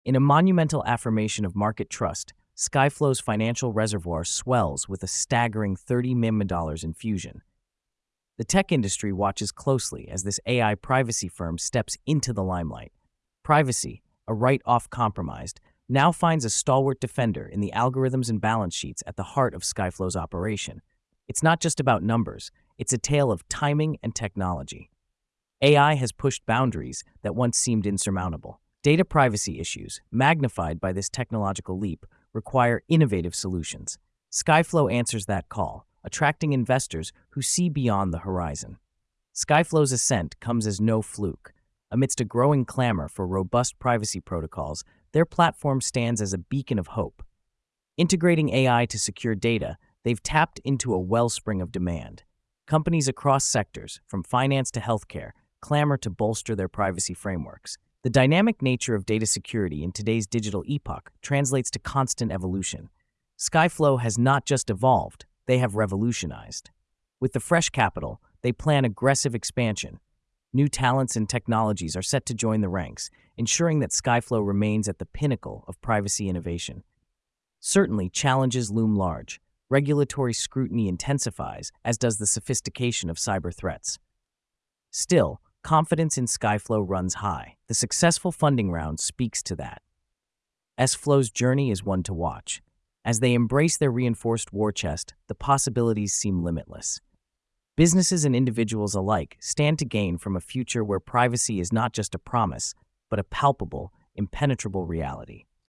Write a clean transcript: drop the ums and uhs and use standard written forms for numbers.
In a monumental affirmation of market trust, Skyflow's financial reservoir swells with a staggering $30 million infusion. The tech industry watches closely as this AI privacy firm steps into the limelight. Privacy, a right oft compromised, now finds a stalwart defender in the algorithms and balance sheets at the heart of Skyflow's operation. It's not just about numbers, it's a tale of timing and technology. AI has pushed boundaries that once seemed insurmountable. Data privacy issues, magnified by this technological leap, require innovative solutions. Skyflow answers that call, attracting investors who see beyond the horizon. Skyflow's ascent comes as no fluke. Amidst a growing clamor for robust privacy protocols, their platform stands as a beacon of hope. Integrating AI to secure data, they've tapped into a wellspring of demand. Companies across sectors, from finance to healthcare, clamor to bolster their privacy frameworks. The dynamic nature of data security in today's digital epoch translates to constant evolution. Skyflow has not just evolved, they have revolutionized. With the fresh capital, they plan aggressive expansion. New talents and technologies are set to join the ranks, ensuring that Skyflow remains at the pinnacle of privacy innovation. Certainly, challenges loom large. Regulatory scrutiny intensifies, as does the sophistication of cyber threats. Still, confidence in Skyflow runs high. The successful funding round speaks to that. Sflow's journey is one to watch. As they embrace their reinforced war chest, the possibilities seem limitless. Businesses and individuals alike stand to gain from a future where privacy is not just a promise, but a palpable, impenetrable reality.